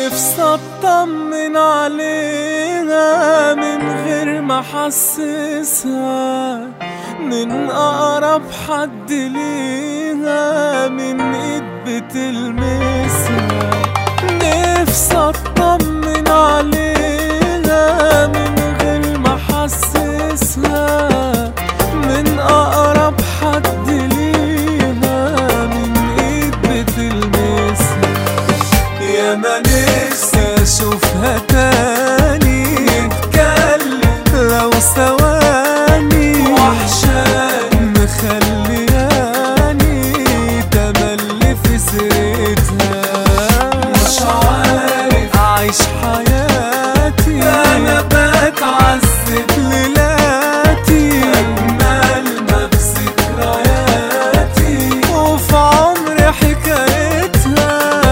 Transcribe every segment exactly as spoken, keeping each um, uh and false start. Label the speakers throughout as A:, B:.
A: نفسي اطمن عليها من غير ما احسسها، من اقرب حد ليها من ايد بتلمسها. نفسي اطمن عليها من غير ما احسسها، من اقرب حد ليها من ايد بتلمسها. يا ما نفسي اشوفها تاني، نتكلم لو ثواني، وحشاني مخلياني تملي في سيرتها. مش عارف اعيش حياتي، انا بتعذب ليلاتي، اجمل ما بذكرياتي وفي عمري حكايتها.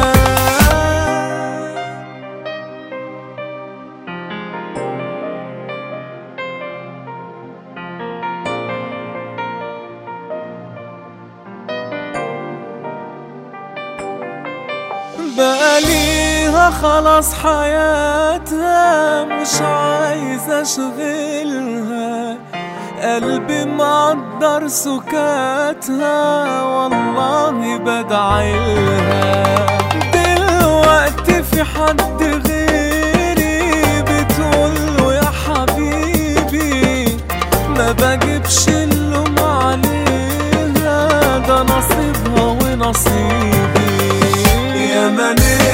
A: بقاليها خلاص حياتها، مش عايز اشغلها، قلبي مقدر سكاتها، والله بدعيلها. دلوقتي في حد غيري بتقوله يا حبيبي، ما بجيبش اللوم عليها، ده نصيبها ونصيبي. يا ما